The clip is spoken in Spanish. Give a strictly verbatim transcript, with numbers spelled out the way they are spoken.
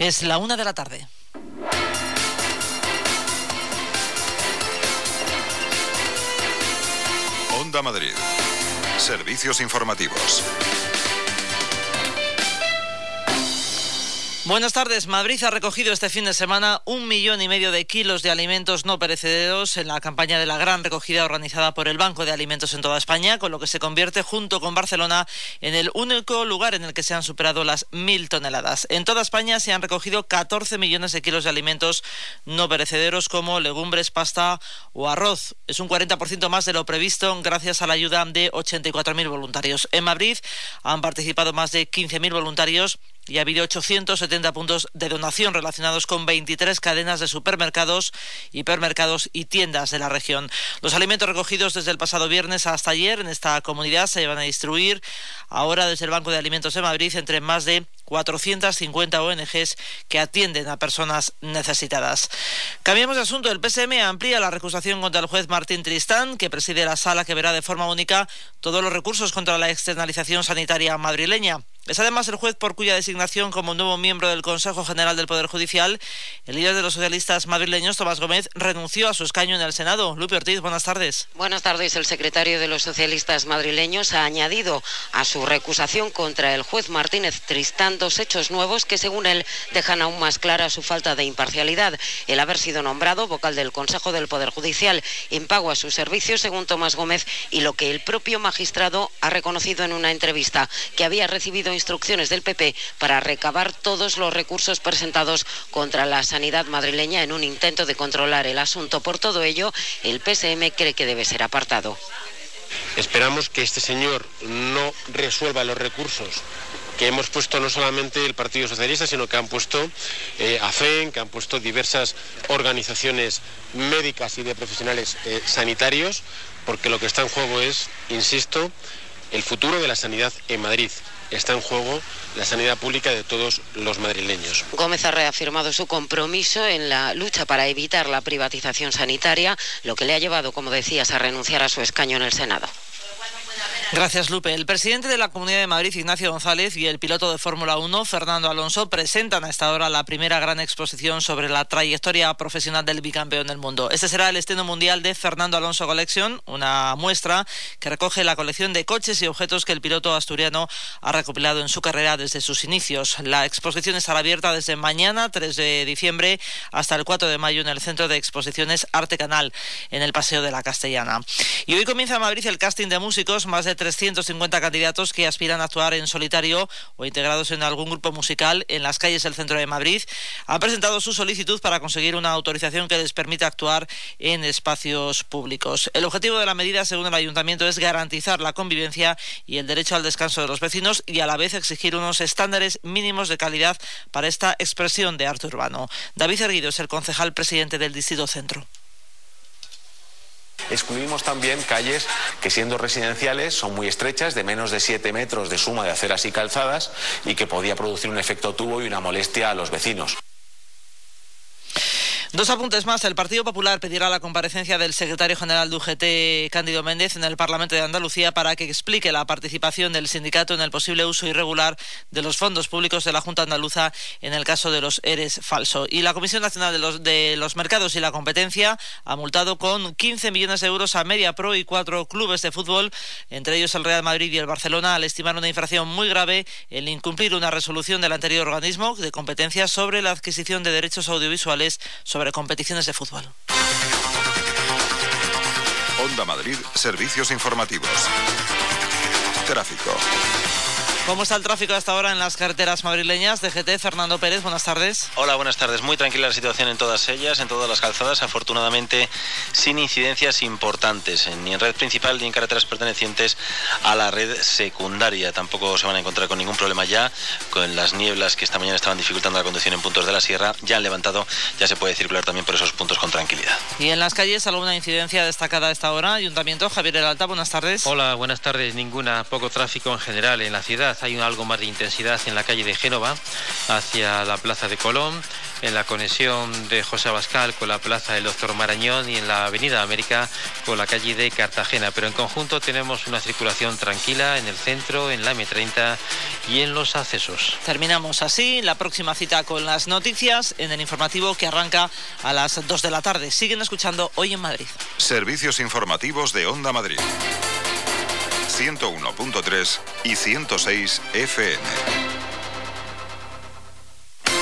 Es la una de la tarde. Onda Madrid. Servicios informativos. Buenas tardes. Madrid ha recogido este fin de semana un millón y medio de kilos de alimentos no perecederos en la campaña de la gran recogida organizada por el Banco de Alimentos en toda España, con lo que se convierte, junto con Barcelona, en el único lugar en el que se han superado las mil toneladas. En toda España se han recogido catorce millones de kilos de alimentos no perecederos como legumbres, pasta o arroz. Es un cuarenta por ciento más de lo previsto gracias a la ayuda de ochenta y cuatro mil voluntarios. En Madrid han participado más de quince mil voluntarios y ha habido ochocientos setenta puntos de donación relacionados con veintitrés cadenas de supermercados, hipermercados y tiendas de la región. Los alimentos recogidos desde el pasado viernes hasta ayer en esta comunidad se van a distribuir ahora desde el Banco de Alimentos de Madrid entre más de cuatrocientas cincuenta O N Ges que atienden a personas necesitadas. Cambiamos de asunto. El P S M amplía la recusación contra el juez Martín Tristán, que preside la sala que verá de forma única todos los recursos contra la externalización sanitaria madrileña. Es además el juez por cuya designación como nuevo miembro del Consejo General del Poder Judicial, el líder de los socialistas madrileños, Tomás Gómez, renunció a su escaño en el Senado. Lupe Ortiz, buenas tardes. Buenas tardes. El secretario de los socialistas madrileños ha añadido a su recusación contra el juez Martínez Tristán dos hechos nuevos que, según él, dejan aún más clara su falta de imparcialidad. El haber sido nombrado vocal del Consejo del Poder Judicial en pago a sus servicios, según Tomás Gómez, y lo que el propio magistrado ha reconocido en una entrevista, que había recibido instrucciones del P P para recabar todos los recursos presentados contra la sanidad madrileña en un intento de controlar el asunto. Por todo ello, el P S M cree que debe ser apartado. Esperamos que este señor no resuelva los recursos que hemos puesto no solamente el Partido Socialista, sino que han puesto eh, A F E N, que han puesto diversas organizaciones médicas y de profesionales eh, sanitarios, porque lo que está en juego es, insisto, el futuro de la sanidad en Madrid. Está en juego la sanidad pública de todos los madrileños. Gómez ha reafirmado su compromiso en la lucha para evitar la privatización sanitaria, lo que le ha llevado, como decías, a renunciar a su escaño en el Senado. Gracias, Lupe. El presidente de la Comunidad de Madrid, Ignacio González, y el piloto de Fórmula uno, Fernando Alonso, presentan a esta hora la primera gran exposición sobre la trayectoria profesional del bicampeón del mundo. Este será el estreno mundial de Fernando Alonso Collection, una muestra que recoge la colección de coches y objetos que el piloto asturiano ha recopilado en su carrera desde sus inicios. La exposición estará abierta desde mañana, tres de diciembre, hasta el cuatro de mayo en el Centro de Exposiciones Arte Canal, en el Paseo de la Castellana. Y hoy comienza en Madrid el casting de músicos, más de trescientos cincuenta candidatos que aspiran a actuar en solitario o integrados en algún grupo musical en las calles del centro de Madrid han presentado su solicitud para conseguir una autorización que les permita actuar en espacios públicos. El objetivo de la medida, según el Ayuntamiento, es garantizar la convivencia y el derecho al descanso de los vecinos y a la vez exigir unos estándares mínimos de calidad para esta expresión de arte urbano. David Erguido es el concejal presidente del Distrito Centro. Excluimos también calles que, siendo residenciales, son muy estrechas, de menos de siete metros de suma de aceras y calzadas, y que podía producir un efecto tubo y una molestia a los vecinos. Dos apuntes más. El Partido Popular pedirá la comparecencia del secretario general de U G T, Cándido Méndez, en el Parlamento de Andalucía para que explique la participación del sindicato en el posible uso irregular de los fondos públicos de la Junta Andaluza en el caso de los E R E S falso. Y la Comisión Nacional de los, de los Mercados y la Competencia ha multado con quince millones de euros a Mediapro y cuatro clubes de fútbol, entre ellos el Real Madrid y el Barcelona, al estimar una infracción muy grave el incumplir una resolución del anterior organismo de competencia sobre la adquisición de derechos audiovisuales sobre sobre competiciones de fútbol. Onda Madrid, servicios informativos. Tráfico. ¿Cómo está el tráfico hasta ahora en las carreteras madrileñas? D G T, Fernando Pérez, buenas tardes. Hola, buenas tardes. Muy tranquila la situación en todas ellas, en todas las calzadas, afortunadamente sin incidencias importantes, ni en red principal ni en carreteras pertenecientes a la red secundaria. Tampoco se van a encontrar con ningún problema ya, con las nieblas que esta mañana estaban dificultando la conducción en puntos de la sierra, ya han levantado, ya se puede circular también por esos puntos con tranquilidad. Y en las calles, ¿alguna incidencia destacada a esta hora? Ayuntamiento, Javier Heralta, buenas tardes. Hola, buenas tardes. Ninguna, poco tráfico en general en la ciudad. Hay algo más de intensidad en la calle de Génova hacia la Plaza de Colón, en la conexión de José Abascal con la plaza del Doctor Marañón y en la avenida América con la calle de Cartagena. Pero en conjunto tenemos una circulación tranquila en el centro, en la eme treinta y en los accesos. Terminamos así. La próxima cita con las noticias en el informativo que arranca a las dos de la tarde. Siguen escuchando Hoy en Madrid. Servicios informativos de Onda Madrid. ciento uno punto tres y ciento seis efe eme.